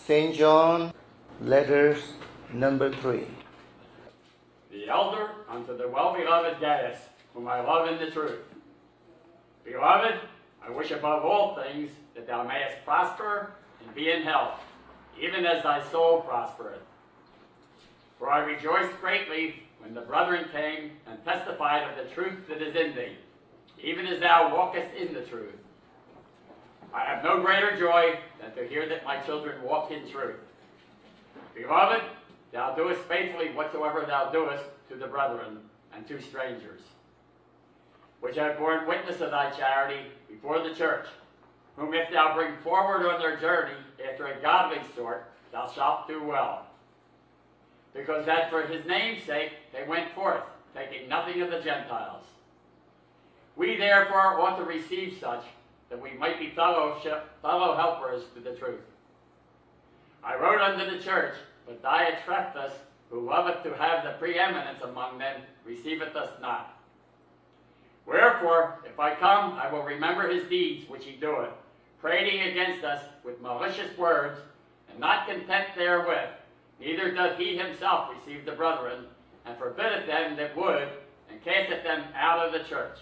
St. John, letters number 3. The elder unto the well-beloved Gaius, whom I love in the truth. Beloved, I wish above all things that thou mayest prosper and be in health, even as thy soul prospereth. For I rejoiced greatly when the brethren came and testified of the truth that is in thee, even as thou walkest in the truth. I have no greater joy than to hear that my children walk in truth. Beloved, thou doest faithfully whatsoever thou doest to the brethren and to strangers, which have borne witness of thy charity before the church, whom if thou bring forward on their journey after a godly sort, thou shalt do well. Because that for his name's sake they went forth, taking nothing of the Gentiles. We therefore ought to receive such, that we might be fellow helpers to the truth. I wrote unto the church, but Diotrephes, who loveth to have the preeminence among them, receiveth us not. Wherefore, if I come, I will remember his deeds which he doeth, prating against us with malicious words, and not content therewith, neither doth he himself receive the brethren, and forbiddeth them that would, and casteth them out of the church.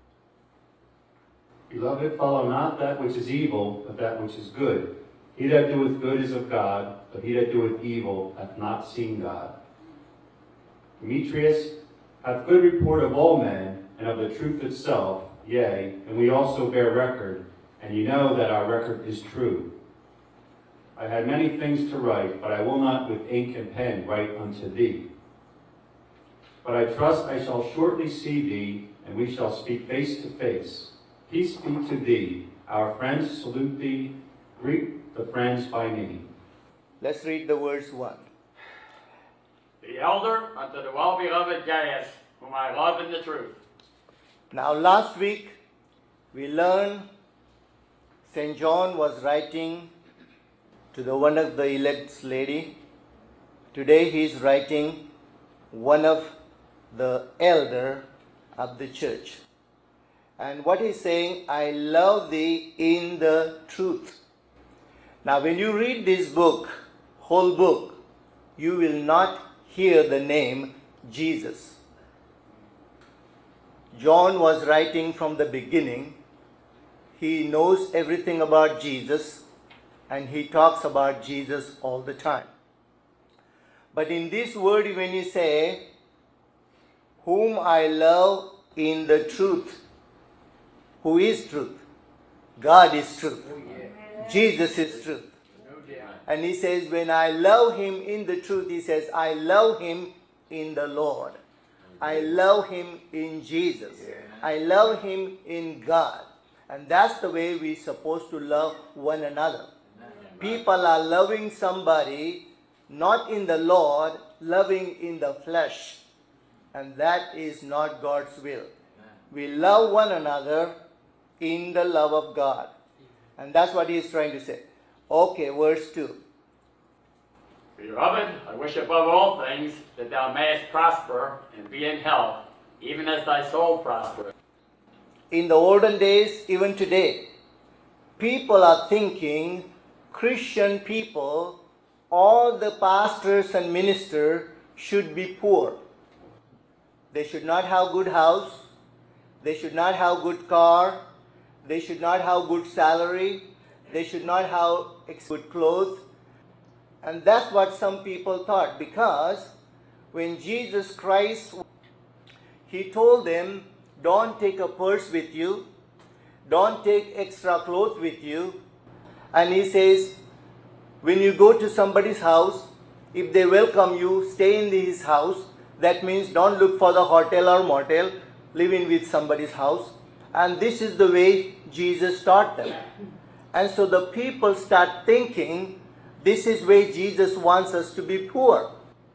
Beloved, follow not that which is evil, but that which is good. He that doeth good is of God, but he that doeth evil hath not seen God. Demetrius hath good report of all men, and of the truth itself, yea, and we also bear record, and ye know that our record is true. I had many things to write, but I will not with ink and pen write unto thee. But I trust I shall shortly see thee, and we shall speak face to face. Peace be to thee. Our friends salute thee. Greet the friends by name. Let's read the verse 1. The elder unto the well-beloved Gaius, whom I love in the truth. Now last week we learned St. John was writing to the one of the elect's lady. Today he is writing one of the elder of the church. And what he's saying, I love thee in the truth. Now when you read this book, whole book, you will not hear the name Jesus. John was writing from the beginning. He knows everything about Jesus and he talks about Jesus all the time. But in this word when you say, whom I love in the truth, who is truth? God is truth. Jesus is truth. And he says, when I love him in the truth, he says, I love him in the Lord. I love him in Jesus. I love him in God. And that's the way we're supposed to love one another. People are loving somebody, not in the Lord, loving in the flesh. And that is not God's will. We love one another in the love of God. And that's what he is trying to say. Okay, verse 2. Beloved, I wish above all things that thou mayest prosper and be in health, even as thy soul prospereth. In the olden days, even today, people are thinking Christian people, all the pastors and ministers should be poor. They should not have good house. They should not have good car. They should not have good salary. They should not have good clothes. And that's what some people thought, because when Jesus Christ, he told them, don't take a purse with you. Don't take extra clothes with you. And he says, when you go to somebody's house, if they welcome you, stay in his house. That means don't look for the hotel or motel. Live in with somebody's house. And this is the way Jesus taught them. And so the people start thinking, this is where Jesus wants us to be poor.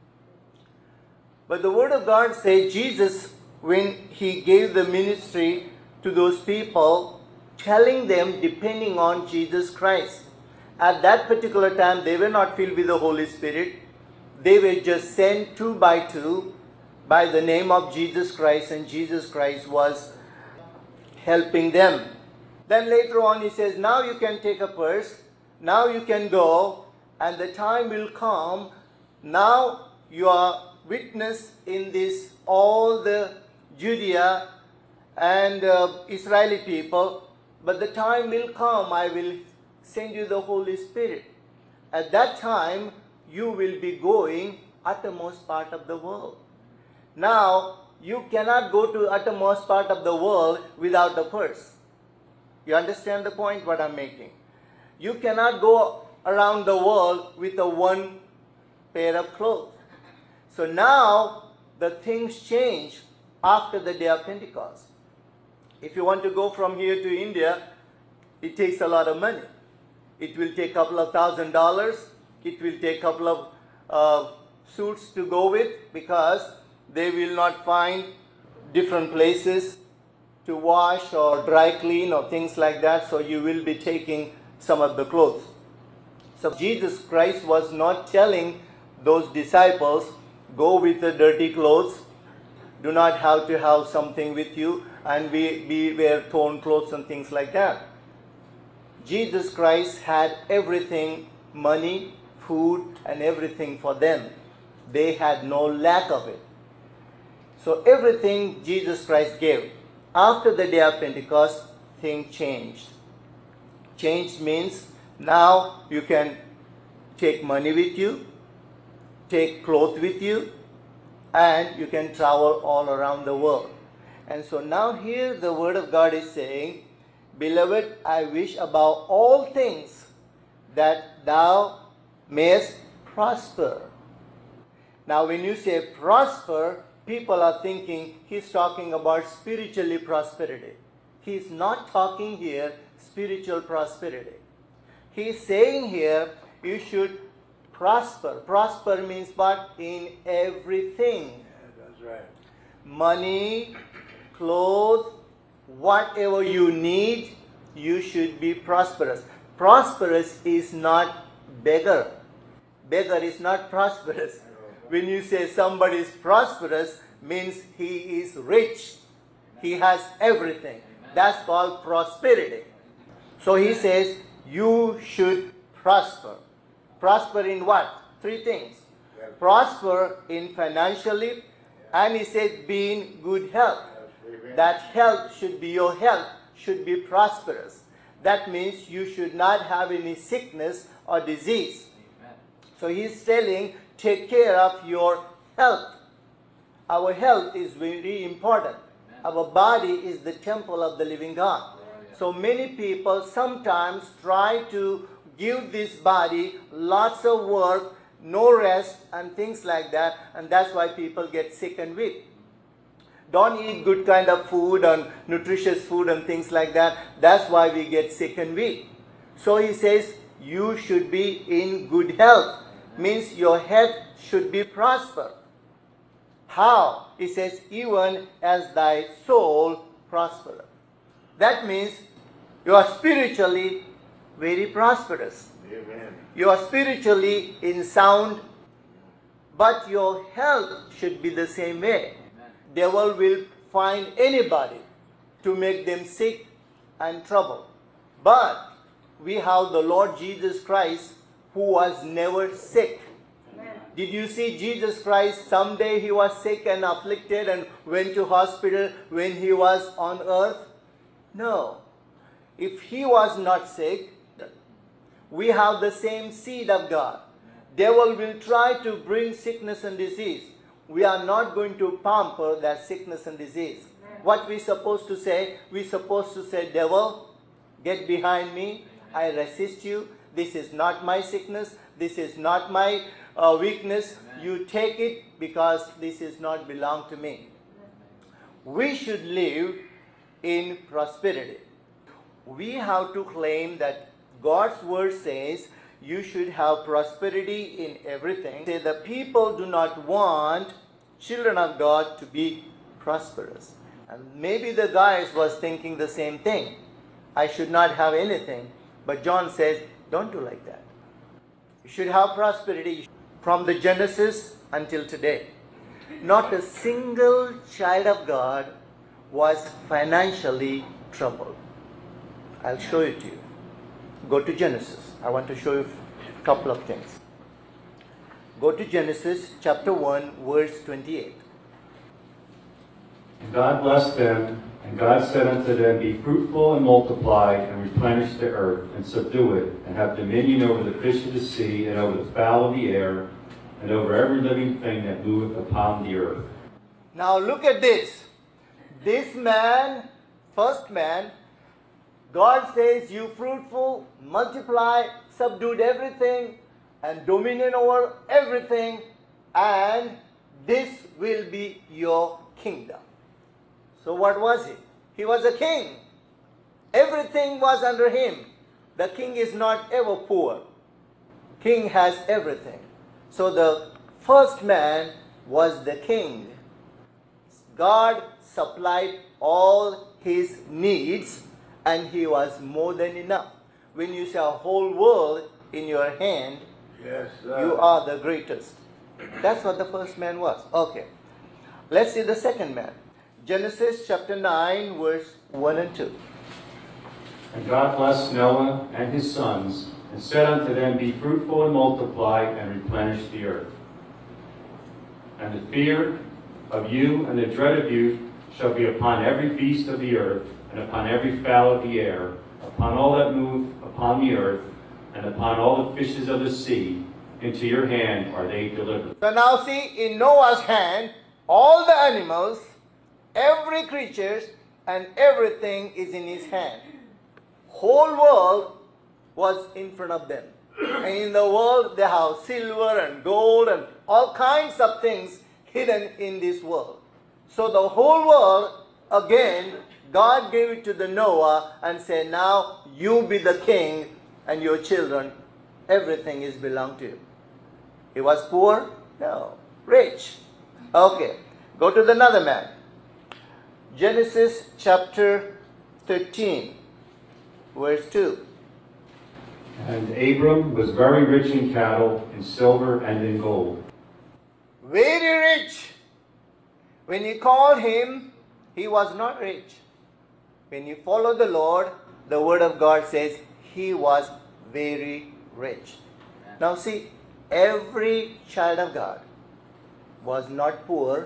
But the Word of God says Jesus, when he gave the ministry to those people, telling them depending on Jesus Christ. At that particular time, they were not filled with the Holy Spirit. They were just sent 2 by 2 by the name of Jesus Christ, and Jesus Christ was helping them. Then later on he says, now you can take a purse, now you can go and the time will come. Now you are witness in this, all the Judea and Israeli people, but the time will come, I will send you the Holy Spirit. At that time, you will be going uttermost part of the world. Now, you cannot go to uttermost part of the world without a purse. You understand the point what I'm making? You cannot go around the world with a one pair of clothes. So now, the things change after the day of Pentecost. If you want to go from here to India, it takes a lot of money. It will take a couple of $1,000. It will take a couple of suits to go with, because they will not find different places to wash or dry clean or things like that. So you will be taking some of the clothes. So Jesus Christ was not telling those disciples, go with the dirty clothes, do not have to have something with you, and we wear torn clothes and things like that. Jesus Christ had everything, money, food, and everything for them. They had no lack of it. So everything Jesus Christ gave. After the day of Pentecost, things changed. Changed means now you can take money with you, take clothes with you, and you can travel all around the world. And so now here the Word of God is saying, Beloved, I wish above all things that thou mayest prosper. Now when you say prosper, people are thinking he's talking about spiritually prosperity. He's not talking here spiritual prosperity. He's saying here you should prosper. Prosper means what? In everything. Yeah, that's right. Money, clothes, whatever you need, you should be prosperous. Prosperous is not beggar. Beggar is not prosperous. When you say somebody is prosperous, means he is rich. He has everything. That's called prosperity. So he says, you should prosper. Prosper in what? Three things. Prosper in financially, and he said, be in good health. That health should be, your health should be prosperous. That means you should not have any sickness or disease. So he's telling, take care of your health. Our health is very important. Our body is the temple of the living God. So many people sometimes try to give this body lots of work, no rest, and things like that, and that's why people get sick and weak. Don't eat good kind of food and nutritious food and things like that. That's why we get sick and weak. So he says, you should be in good health. Means your health should be prosper. How? He says, even as thy soul prospereth. That means you are spiritually very prosperous. Amen. You are spiritually in sound, but your health should be the same way. Devil will find anybody to make them sick and trouble. But we have the Lord Jesus Christ, who was never sick. Amen. Did you see Jesus Christ? Someday he was sick and afflicted and went to hospital when he was on earth? No. If he was not sick, we have the same seed of God. Devil will try to bring sickness and disease. We are not going to pamper that sickness and disease. What we supposed to say? We supposed to say, devil, get behind me. I resist you. This is not my sickness. This is not my weakness. You take it, because this is not belong to me. We should live in prosperity. We have to claim that God's word says you should have prosperity in everything. Say the people do not want children of God to be prosperous. And maybe the guys was thinking the same thing. I should not have anything. But John says, don't do like that. You should have prosperity from the Genesis until today. Not a single child of God was financially troubled. I'll show it to you. Go to Genesis. I want to show you couple of things. Go to Genesis chapter 1, verse 28. And God blessed them, and God said unto them, Be fruitful and multiply, and replenish the earth, and subdue it, and have dominion over the fish of the sea, and over the fowl of the air, and over every living thing that moveth upon the earth. Now look at this. This man, first man, God says, you fruitful, multiply, subdued everything, and dominion over everything, and this will be your kingdom. So what was he? He was a king. Everything was under him. The king is not ever poor. King has everything. So the first man was the king. God supplied all his needs, and he was more than enough. When you say a whole world in your hand, Yes, you are the greatest. That's what the first man was. Okay. Let's see the second man. Genesis chapter 9, verse 1 and 2. And God blessed Noah and his sons, and said unto them, Be fruitful and multiply, and replenish the earth. And the fear of you and the dread of you shall be upon every beast of the earth, and upon every fowl of the air, upon all that move upon the earth, and upon all the fishes of the sea. Into your hand are they delivered. So now see, in Noah's hand, all the animals, every creature, and everything is in his hand. Whole world was in front of them. And in the world, they have silver and gold and all kinds of things hidden in this world. So the whole world, again, God gave it to the Noah and said, now you be the king and your children, everything is belong to you. He was poor? No. Rich? Okay. Go to another man. Genesis chapter 13, verse 2. And Abram was very rich in cattle, in silver, and in gold. Very rich. When you call him, he was not rich. When you follow the Lord, the word of God says he was very rich. Now see, every child of God was not poor.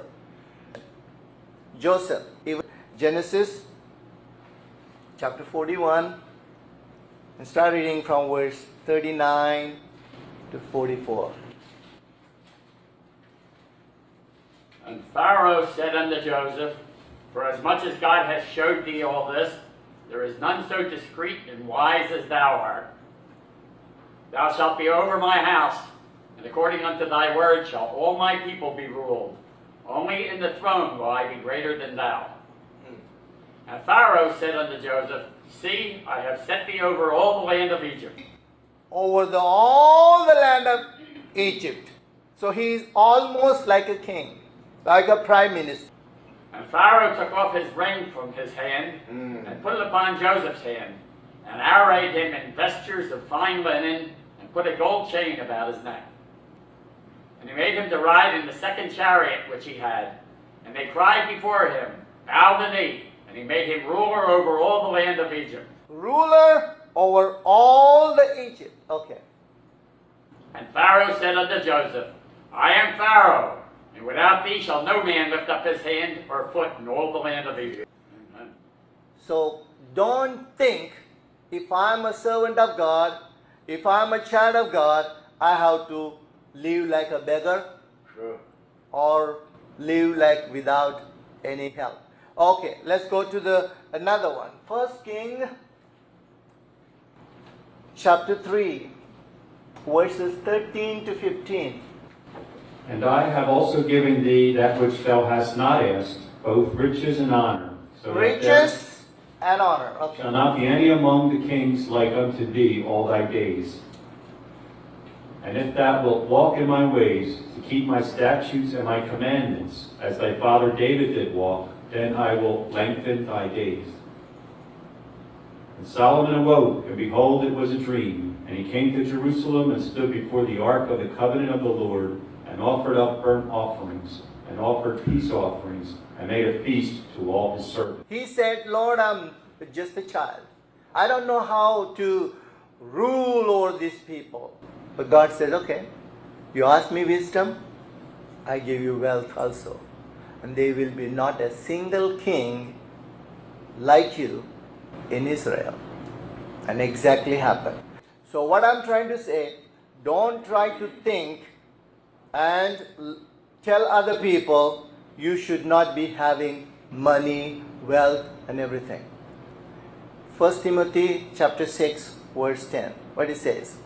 Joseph, even Genesis chapter 41, and start reading from verse 39 to 44. And Pharaoh said unto Joseph, For as much as God hath showed thee all this, there is none so discreet and wise as thou art. Thou shalt be over my house, and according unto thy word shall all my people be ruled. Only in the throne will I be greater than thou. And Pharaoh said unto Joseph, See, I have set thee over all the land of Egypt. Over all the land of Egypt. So he is almost like a king, like a prime minister. And Pharaoh took off his ring from his hand, and put it upon Joseph's hand, and arrayed him in vestures of fine linen, and put a gold chain about his neck. And he made him to ride in the second chariot which he had. And they cried before him, Bow the knee. And he made him ruler over all the land of Egypt. Ruler over all the Egypt. Okay. And Pharaoh said unto Joseph, I am Pharaoh, and without thee shall no man lift up his hand or foot in all the land of Egypt. Amen. So don't think, if I'm a servant of God, if I'm a child of God, I have to live like a beggar. Sure. Or live like without any help. Okay, let's go to another one. 1 King chapter 3, verses 13 to 15. And I have also given thee that which thou hast not asked, both riches and honor. So that there Riches and honor. Okay. shall not be any among the kings like unto thee all thy days. And if thou wilt walk in my ways, to keep my statutes and my commandments, as thy father David did walk, then I will lengthen thy days. And Solomon awoke, and behold, it was a dream. And he came to Jerusalem, and stood before the ark of the covenant of the Lord, and offered up burnt offerings, and offered peace offerings, and made a feast to all his servants. He said, Lord, I'm just a child. I don't know how to rule over these people. But God says, okay, you ask me wisdom, I give you wealth also. And there will be not a single king like you in Israel. And exactly happened. So what I'm trying to say, don't try to think and tell other people you should not be having money, wealth, and everything. 1 Timothy chapter 6, verse 10. What it says?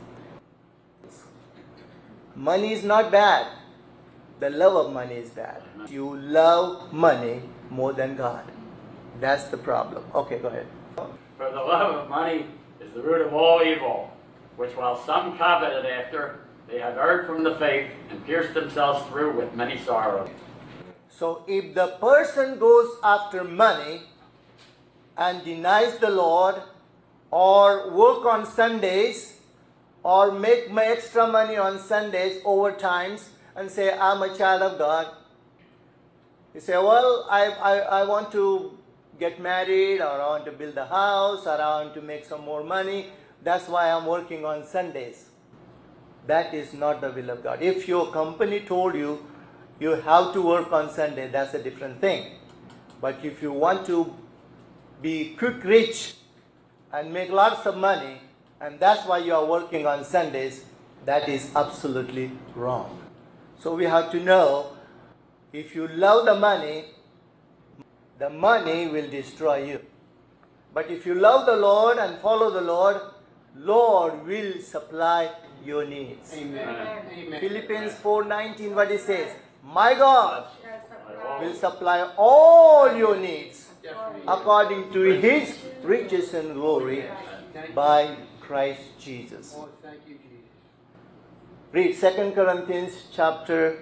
Money is not bad. The love of money is bad. You love money more than God. That's the problem. Okay, go ahead. For the love of money is the root of all evil, which while some coveted after, they have erred from the faith and pierced themselves through with many sorrows. So if the person goes after money and denies the Lord, or work on Sundays, or make my extra money on Sundays, overtimes, and say, I'm a child of God. You say, well, I want to get married, or I want to build a house, or I want to make some more money. That's why I'm working on Sundays. That is not the will of God. If your company told you, you have to work on Sunday, that's a different thing. But if you want to be quick rich and make lots of money, and that's why you are working on Sundays, that is absolutely wrong. So we have to know, if you love the money will destroy you. But if you love the Lord and follow the Lord will supply your needs. Amen. Amen. Philippians 4:19, what it says? My God will supply all your needs according to His riches and glory by Christ Jesus. Oh, thank you, Jesus. Read 2 Corinthians chapter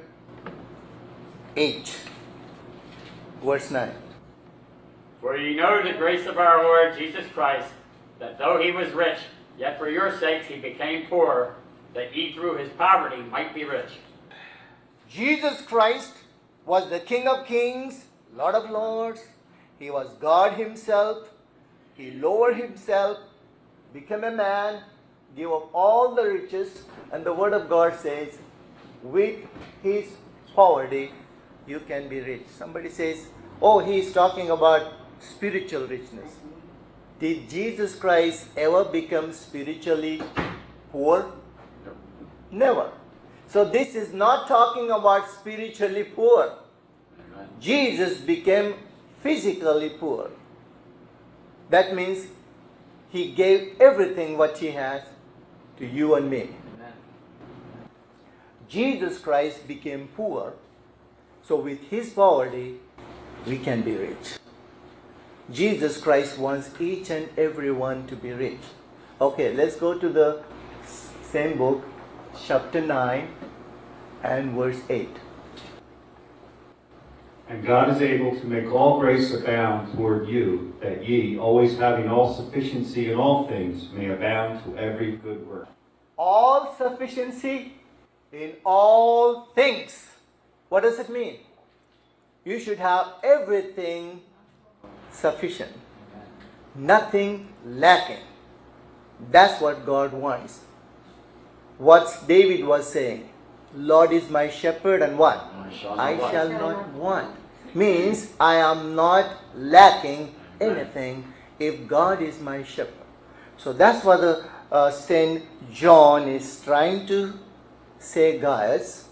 8, verse 9. For ye know the grace of our Lord Jesus Christ, that though he was rich, yet for your sakes he became poor, that ye through his poverty might be rich. Jesus Christ was the King of Kings, Lord of Lords. He was God Himself. He lowered Himself, became a man, gave up all the riches, and the Word of God says, with His poverty, you can be rich. Somebody says, oh, he is talking about spiritual richness. Did Jesus Christ ever become spiritually poor? Never. So this is not talking about spiritually poor. Jesus became physically poor. That means He gave everything what He has to you and me. Jesus Christ became poor. So with His poverty, we can be rich. Jesus Christ wants each and every one to be rich. Okay, let's go to the same book, chapter 9 and verse 8. And God is able to make all grace abound toward you, that ye, always having all sufficiency in all things, may abound to every good work. All sufficiency in all things. What does it mean? You should have everything sufficient. Nothing lacking. That's what God wants. What David was saying, Lord is my shepherd and what? I shall not want. Means I am not lacking anything if God is my shepherd. So that's what the Saint John is trying to say, guys.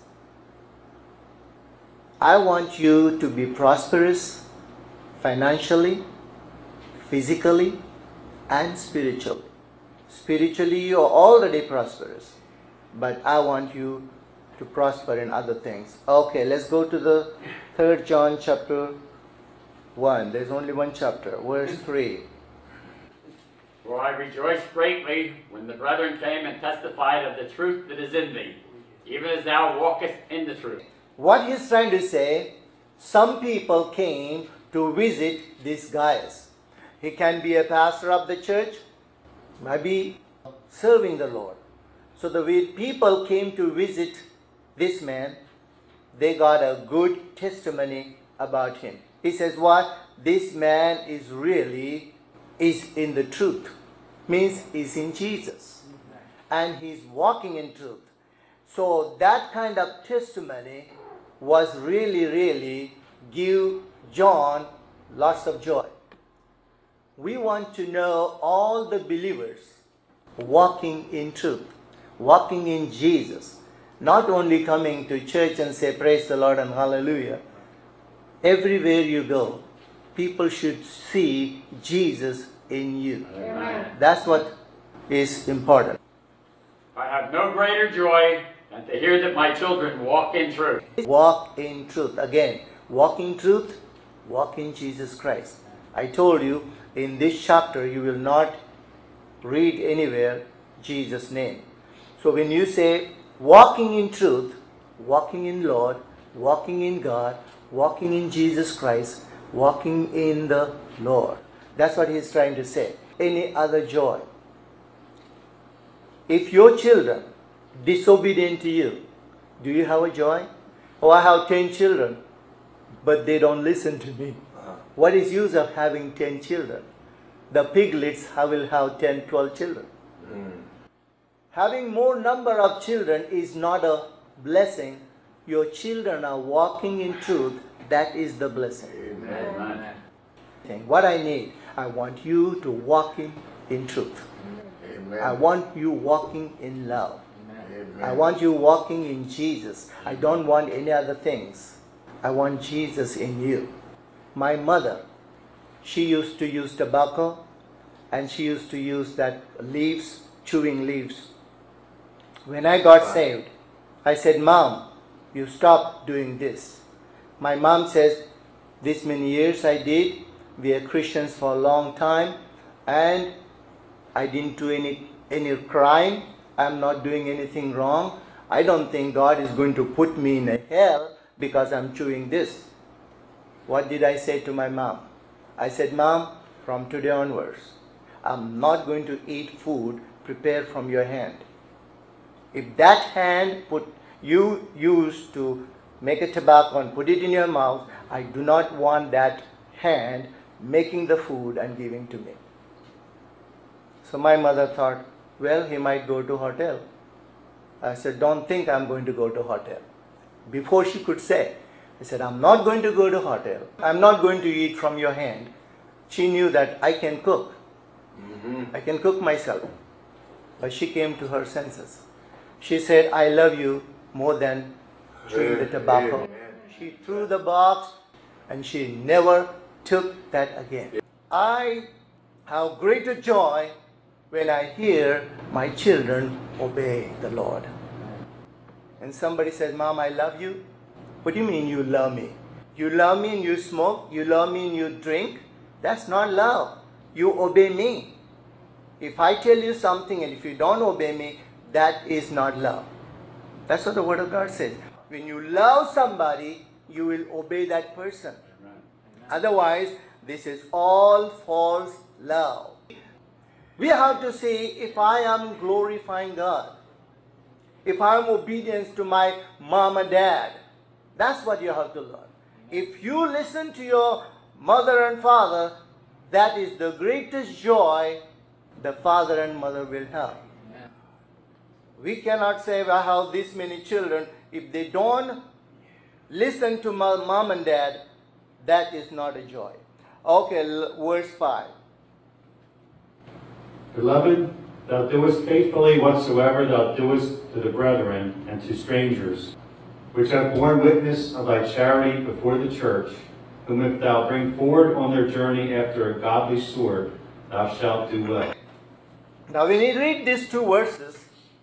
I want you to be prosperous financially, physically, and spiritually. Spiritually, you are already prosperous, but I want you to prosper in other things. Okay, let's go to the 3rd John chapter 1. There's only one chapter, verse 3. For I rejoiced greatly when the brethren came and testified of the truth that is in thee, even as thou walkest in the truth. What he's trying to say, some people came to visit these guys. He can be a pastor of the church, maybe serving the Lord. So the people came to visit this man. They got a good testimony about him. He says what? This man is in the truth. Means he's in Jesus. And he's walking in truth. So that kind of testimony was really give John lots of joy. We want to know all the believers walking in truth, walking in Jesus, not only coming to church and say praise the Lord and hallelujah. Everywhere you go, people should see Jesus in you. Amen. That's what is important. I have no greater joy than to hear that my children walk in truth. Walk in truth. Again, walk in truth, walk in Jesus Christ. I told you, in this chapter you will not read anywhere Jesus' name. So when you say walking in truth, walking in Lord, walking in God, walking in Jesus Christ, walking in the Lord. That's what he's trying to say. Any other joy. If your children disobedient to you, do you have a joy? Oh, I have 10 children, but they don't listen to me. What is use of having 10 children? The piglets will have 10, 12 children. Having more number of children is not a blessing. Your children are walking in truth. That is the blessing. Amen. What I need, I want you to walk in truth. I want you walking in love. I want you walking in Jesus. I don't want any other things. I want Jesus in you. My mother, she used to use tobacco and she used to use that leaves, chewing leaves. When I got saved, I said, Mom, you stop doing this. My mom says, this many years I did. We are Christians for a long time and I didn't do any crime. I'm not doing anything wrong. I don't think God is going to put me in a hell because I'm chewing this. What did I say to my mom? I said, Mom, from today onwards, I'm not going to eat food prepared from your hand. If that hand you used to make a tobacco and put it in your mouth, I do not want that hand making the food and giving to me. So my mother thought, well, he might go to hotel. I said, don't think I'm going to go to hotel. Before she could say, I said, I'm not going to go to hotel. I'm not going to eat from your hand. She knew that I can cook. I can cook myself. But she came to her senses. She said, I love you more than chewing the tobacco. She threw the box and she never took that again. I have greater joy when I hear my children obey the Lord. And somebody says, Mom, I love you. What do you mean you love me? You love me and you smoke? You love me and you drink? That's not love. You obey me. If I tell you something and if you don't obey me, that is not love. That's what the Word of God says. When you love somebody, you will obey that person. Otherwise, this is all false love. We have to see if I am glorifying God, if I am obedient to my mom and dad. That's what you have to learn. If you listen to your mother and father, that is the greatest joy the father and mother will have. We cannot say, I have this many children. If they don't listen to my mom and dad, that is not a joy. Okay, verse 5. Beloved, thou doest faithfully whatsoever thou doest to the brethren and to strangers, which have borne witness of thy charity before the church, whom if thou bring forward on their journey after a godly sort, thou shalt do well. Now when you read these two verses,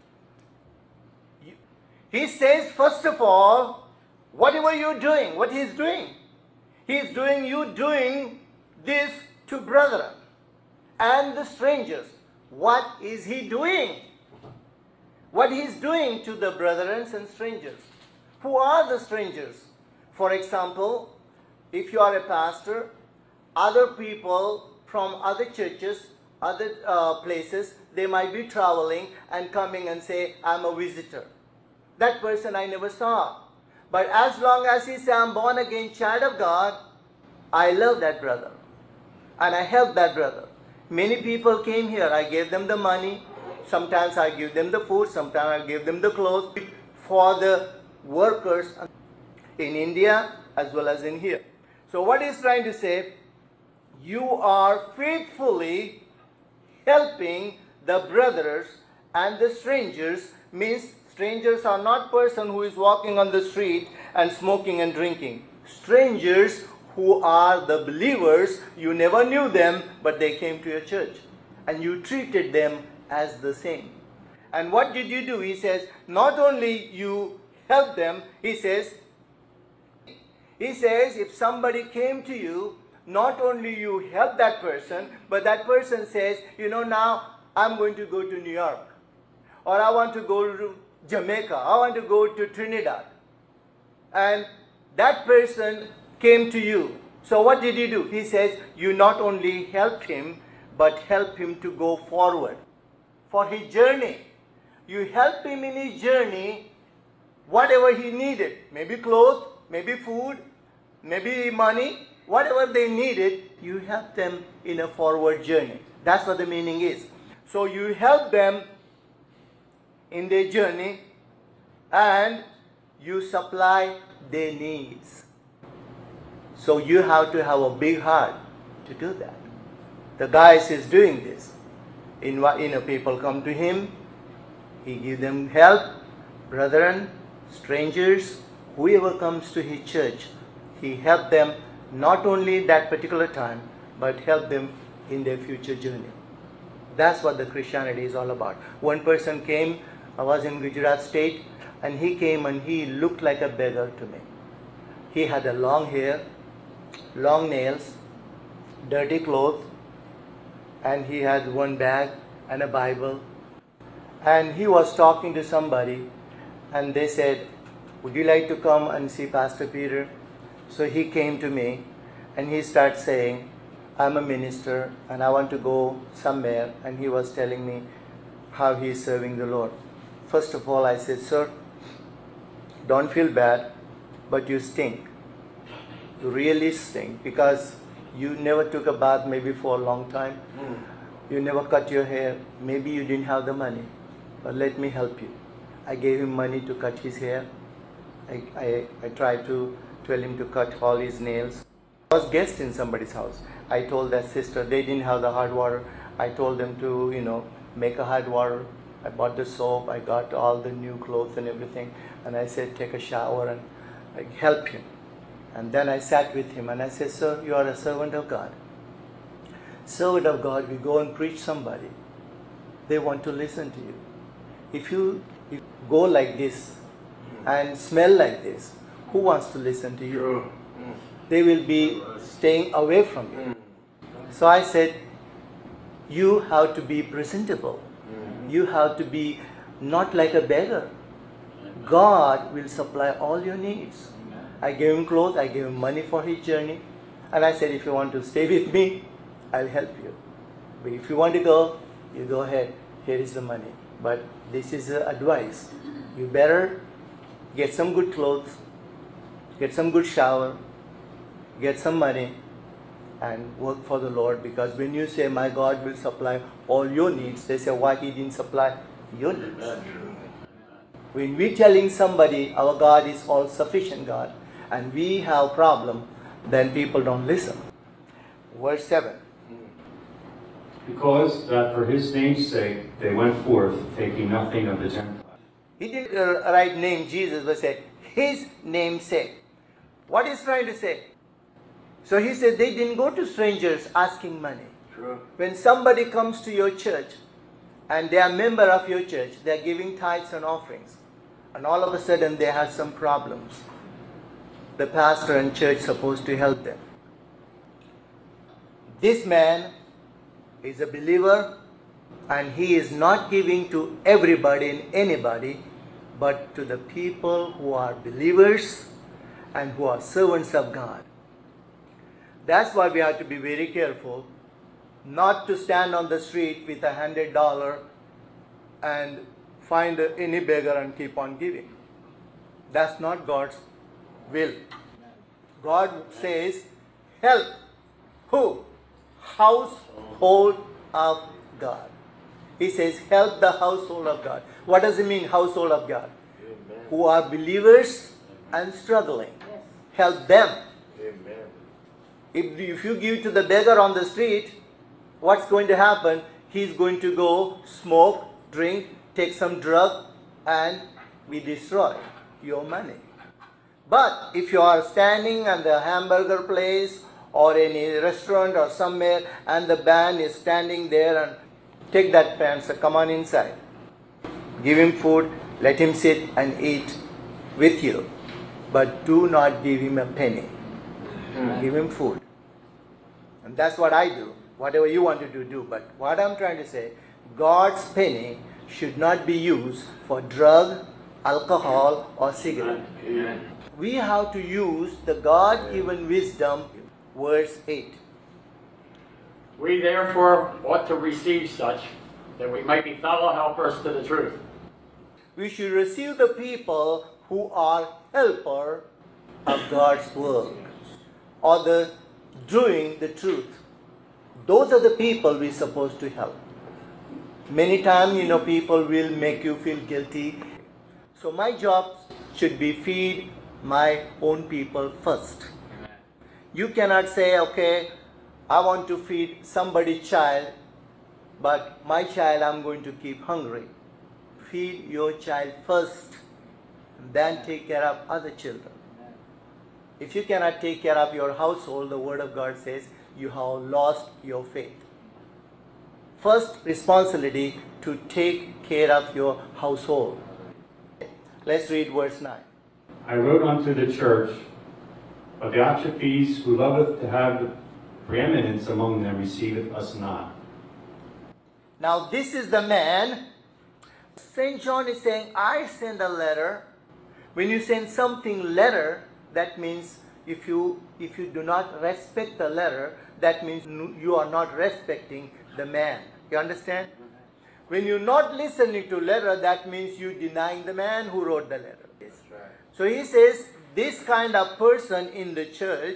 he says, first of all, whatever you're doing, what he's doing, he's doing you doing this to brethren and the strangers. What is he doing? What he's doing to the brethren and strangers. Who are the strangers? For example, if you are a pastor, other people from other churches, other places, they might be traveling and coming and say, I'm a visitor. That person I never saw. But as long as he says, I'm born again child of God, I love that brother. And I help that brother. Many people came here. I gave them the money. Sometimes I give them the food. Sometimes I give them the clothes. for the workers in India as well as in here. So what he's trying to say, you are faithfully helping the brothers and the strangers, means strangers are not person who is walking on the street and smoking and drinking. Strangers who are the believers, you never knew them, but they came to your church and you treated them as the same. And what did you do? He says, not only you help them, he says, if somebody came to you, not only you help that person, but that person says, now I'm going to go to New York, or I want to go to Jamaica, I want to go to Trinidad. And that person came to you. So what did you do? He says, you not only helped him, but help him to go forward for his journey. You help him in his journey, whatever he needed, maybe clothes, maybe food, maybe money, whatever they needed, you help them in a forward journey. That's what the meaning is. So you help them in their journey and you supply their needs. So you have to have a big heart to do that. The guy is doing this. People come to him, he gives them help, brethren, strangers, whoever comes to his church, he helps them not only that particular time, but help them in their future journey. That's what the Christianity is all about. One person came, I was in Gujarat state, and he came and he looked like a beggar to me. He had a long hair, long nails, dirty clothes, and he had one bag and a Bible. And he was talking to somebody, and they said, would you like to come and see Pastor Peter? So he came to me, and he started saying, I'm a minister, and I want to go somewhere. And he was telling me how he is serving the Lord. First of all, I said, sir, don't feel bad, but you stink. You really stink, because you never took a bath maybe for a long time. You never cut your hair. Maybe you didn't have the money, but let me help you. I gave him money to cut his hair. I tried to tell him to cut all his nails. I was guest in somebody's house. I told that sister, they didn't have the hot water. I told them to, make a hot water. I bought the soap. I got all the new clothes and everything. And I said, take a shower and help him. And then I sat with him and I said, sir, you are a servant of God. Servant of God, we go and preach somebody. They want to listen to you. If you go like this and smell like this, who wants to listen to you? They will be staying away from you. So I said, you have to be presentable. You have to be not like a beggar. God will supply all your needs. I gave him clothes, I gave him money for his journey. And I said, if you want to stay with me, I'll help you. But if you want to go, you go ahead. Here is the money. But this is advice. You better get some good clothes, get some good shower, get some money, and work for the Lord. Because when you say, my God will supply all your needs, they say, why he didn't supply your needs? When we're telling somebody our God is all sufficient God, and we have problem, then people don't listen. Verse 7. Because that for his name's sake they went forth, taking nothing of the Gentiles. He didn't write name Jesus, but said his name's sake. What is trying to say? So he said they didn't go to strangers asking money. True. When somebody comes to your church and they are a member of your church, they are giving tithes and offerings, and all of a sudden they have some problems, the pastor and church supposed to help them. This man is a believer, and he is not giving to everybody and anybody, but to the people who are believers and who are servants of God. That's why we have to be very careful not to stand on the street with $100 and find any beggar and keep on giving. That's not God's will. God says, help who? Household of God. He says, help the household of God. What does it mean, household of God? Amen. who are believers and struggling. Help them. Amen. If you give to the beggar on the street, what's going to happen? He's going to go smoke, drink, take some drug, and we destroy your money. But if you are standing at the hamburger place or any restaurant or somewhere and the band is standing there, and take that pen, so come on inside. Give him food, let him sit and eat with you. But do not give him a penny. Give him food. And that's what I do. Whatever you want to do. But what I'm trying to say, God's penny should not be used for drug, alcohol, or cigarette. Amen. We have to use the God-given wisdom, verse 8. We therefore ought to receive such, that we might be fellow helpers to the truth. We should receive the people who are helper of God's work, or the doing the truth. Those are the people we're supposed to help. Many times, people will make you feel guilty. So my job should be feed my own people first. You cannot say, okay, I want to feed somebody's child, but my child I'm going to keep hungry. Feed your child first, and then take care of other children. If you cannot take care of your household, the Word of God says you have lost your faith. First responsibility to take care of your household. Let's read verse 9. I wrote unto the church, but Diotrephes, who loveth to have preeminence among them, receiveth us not. Now this is the man. St. John is saying, I send a letter. When you send something letter, that means if you do not respect the letter, that means you are not respecting the man. You understand? When you're not listening to letter, that means you're denying the man who wrote the letter. That's right. So he says, this kind of person in the church,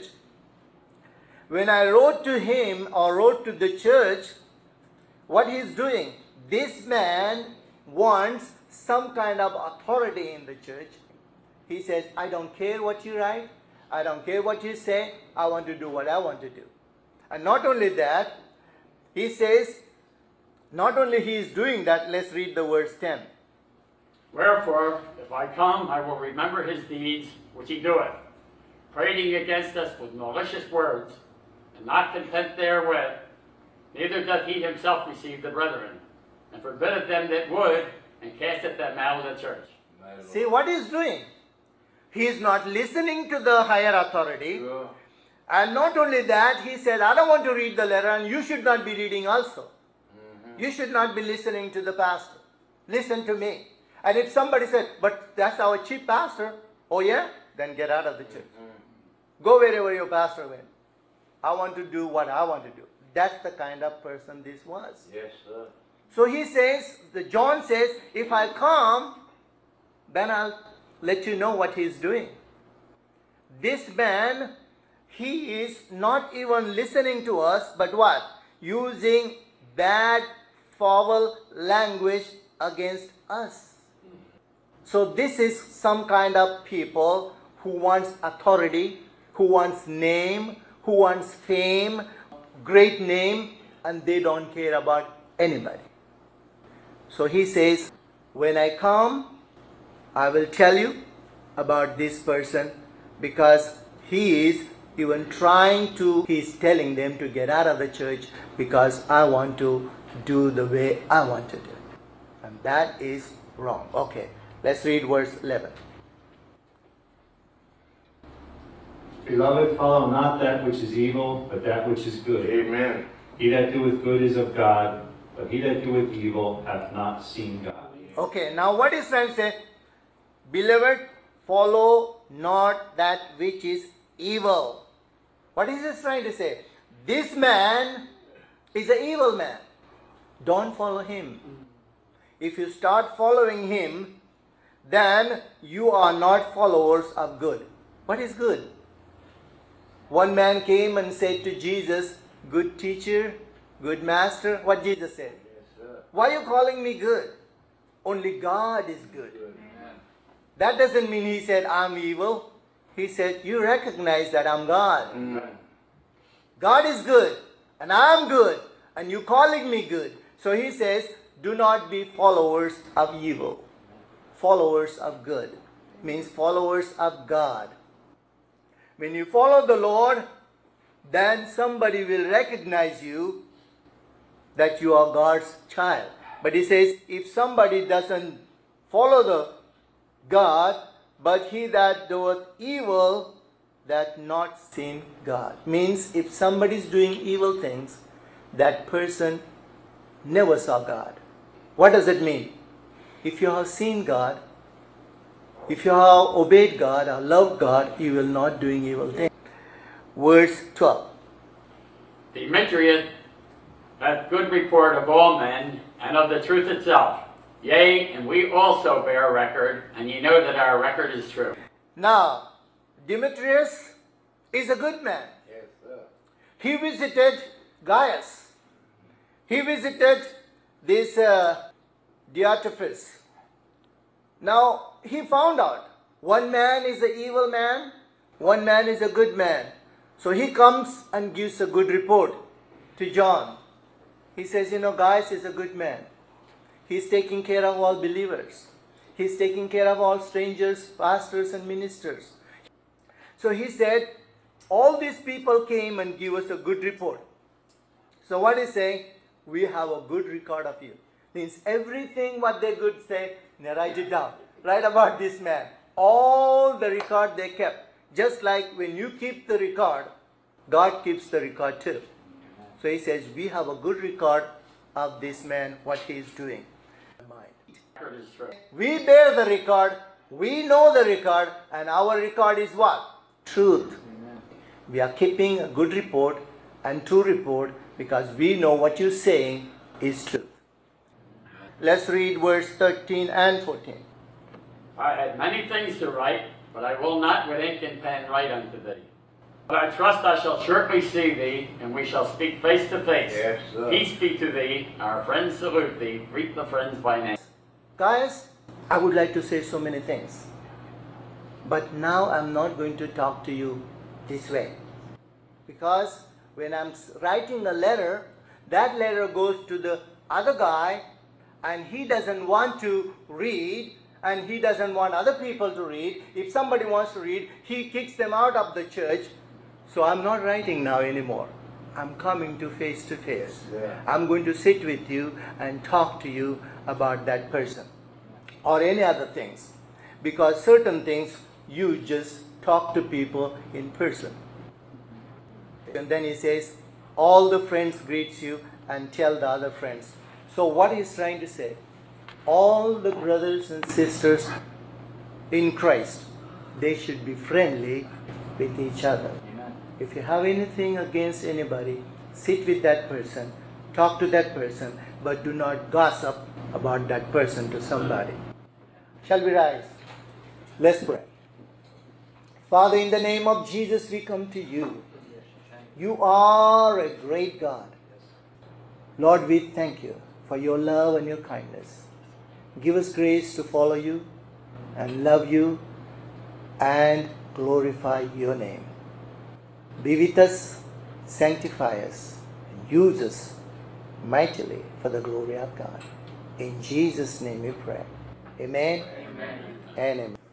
when I wrote to him or wrote to the church, what he's doing, this man wants some kind of authority in the church. He says, I don't care what you write, I don't care what you say, I want to do what I want to do. And not only that, he says, not only he is doing that, let's read the verse 10. Wherefore, if I come, I will remember his deeds which he doeth, prating against us with malicious words, and not content therewith, neither doth he himself receive the brethren, and forbiddeth them that would, and casteth them out of the church. See what he's doing? He is not listening to the higher authority. Sure. And not only that, he said, I don't want to read the letter, and you should not be reading also. You should not be listening to the pastor. Listen to me. And if somebody said, but that's our chief pastor, oh yeah? Then get out of the church. Go wherever your pastor went. I want to do what I want to do. That's the kind of person this was. Yes, sir. So he says, John says, if I come, then I'll let you know what he's doing. This man, he is not even listening to us, but what? Using bad, foul language against us. So this is some kind of people who wants authority, who wants name, who wants fame, great name, and they don't care about anybody. So he says, when I come, I will tell you about this person, because he is even he's telling them to get out of the church because I want to do the way I want to do. And that is wrong. Okay, let's read verse 11. Beloved, follow not that which is evil, but that which is good. Amen. He that doeth good is of God, but he that doeth evil hath not seen God. Okay, now what is trying to say? Beloved, follow not that which is evil. What is this trying to say? This man is an evil man. Don't follow him. If you start following him, then you are not followers of good. What is good? One man came and said to Jesus, good teacher, good master. What Jesus said? Yes, sir. Why are you calling me good? Only God is good. Amen. That doesn't mean he said, I'm evil. He said, you recognize that I'm God. God is good, and I'm good, and you calling me good. So he says, do not be followers of evil. Followers of good. Means followers of God. When you follow the Lord, then somebody will recognize you that you are God's child. But he says, if somebody doesn't follow the God, but he that doeth evil, that not seen God. Means if somebody is doing evil things, that person never saw God. What does it mean? If you have seen God, if you have obeyed God or loved God, you will not doing evil things. Verse 12. Demetrius hath good report of all men, and of the truth itself. Yea, and we also bear record, and ye know that our record is true. Now, Demetrius is a good man. Yes, sir. He visited Gaius. He visited this Diotrephes. Now, he found out one man is an evil man, one man is a good man. So he comes and gives a good report to John. He says, Gaius is a good man. He's taking care of all believers. He's taking care of all strangers, pastors and ministers. So he said, all these people came and give us a good report. So what he's saying, we have a good record of you. Means everything what they could say, write it down. Write about this man. All the record they kept. Just like when you keep the record, God keeps the record too. So he says, we have a good record of this man, what he is doing. Record is true. We bear the record, we know the record, and our record is what? Truth. We are keeping a good report and true report because we know what you're saying is truth. Let's read verse 13 and 14. I had many things to write, but I will not with ink and pen write unto thee. But I trust I shall shortly see thee, and we shall speak face to face. Yes, sir. Peace be to thee, our friends salute thee, greet the friends by name. Guys, I would like to say so many things. But now I'm not going to talk to you this way. Because when I'm writing a letter, that letter goes to the other guy and he doesn't want to read and he doesn't want other people to read. If somebody wants to read, he kicks them out of the church. So I'm not writing now anymore. I'm coming to face. Yeah. I'm going to sit with you and talk to you about that person or any other things. Because certain things you just talk to people in person. And then he says, all the friends greets you and tell the other friends. So what he's trying to say, all the brothers and sisters in Christ, they should be friendly with each other. If you have anything against anybody, sit with that person, talk to that person, but do not gossip about that person to somebody. Shall we rise? Let's pray. Father, in the name of Jesus, we come to you. You are a great God. Lord, we thank you for your love and your kindness. Give us grace to follow you and love you and glorify your name. Be with us, sanctify us, and use us mightily for the glory of God. In Jesus' name we pray. Amen. Amen. And amen.